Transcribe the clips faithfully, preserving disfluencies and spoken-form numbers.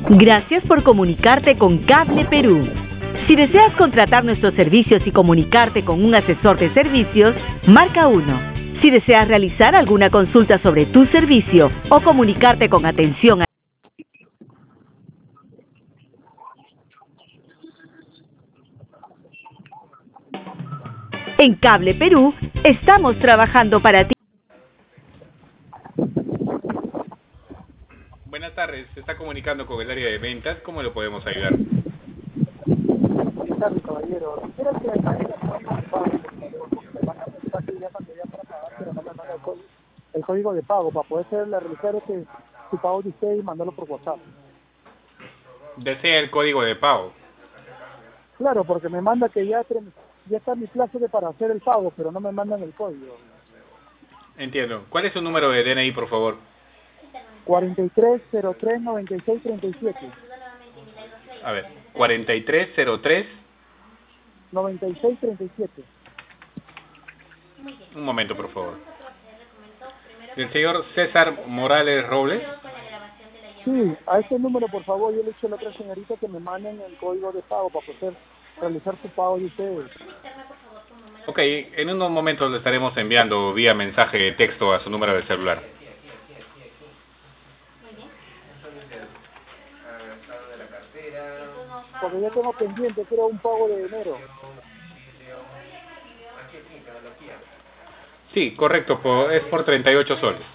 Gracias por comunicarte con Cable Perú. Si deseas contratar nuestros servicios y comunicarte con un asesor de servicios, marca uno. Si deseas realizar alguna consulta sobre tu servicio o comunicarte con atención a... En Cable Perú, estamos trabajando para ti. Buenas tardes, se está comunicando con el área de ventas. ¿Cómo lo podemos ayudar? Buenas tardes, caballero. Quisiera que me mande el código de pago, porque me manda un mensaje ya cuando ya para pagar, pero no me manda el código, el código de pago para poder hacerle realizar ese, su pago de usted y mandarlo por WhatsApp. ¿Desea el código de pago? Claro, porque me manda que ya, ya está mi plazo de para hacer el pago, pero no me mandan el código. Entiendo. ¿Cuál es su número de D N I, por favor? cuarenta y tres cero tres noventa y seis treinta y siete. A ver, cuarenta y tres cero tres noventa y seis treinta y siete. Un momento, por favor. ¿El señor César Morales Robles? Sí, a ese número, por favor, yo le he dicho a la otra señorita que me manden el código de pago para poder realizar su pago de ustedes. Ok, en unos momentos le estaremos enviando vía mensaje de texto a su número de celular. Porque ya tengo pendiente, que era un pago de enero. Sí, correcto, por, es por treinta y ocho soles.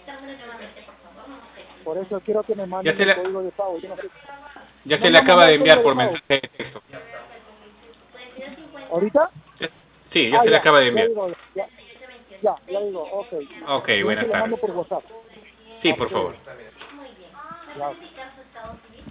Por eso quiero que me manden Ya se el le, código de pago. Yo no sé. ya No se me le han acaba mandado de el enviar código por de pago. mensaje de texto. ¿Ahorita? Sí, ya Ah, se le ya, acaba de ya enviar. digo, ya, ya, ya digo, ok. Ok, Yo se buenas lo mando tardes. por WhatsApp. Sí, A por ustedes. favor. Ya.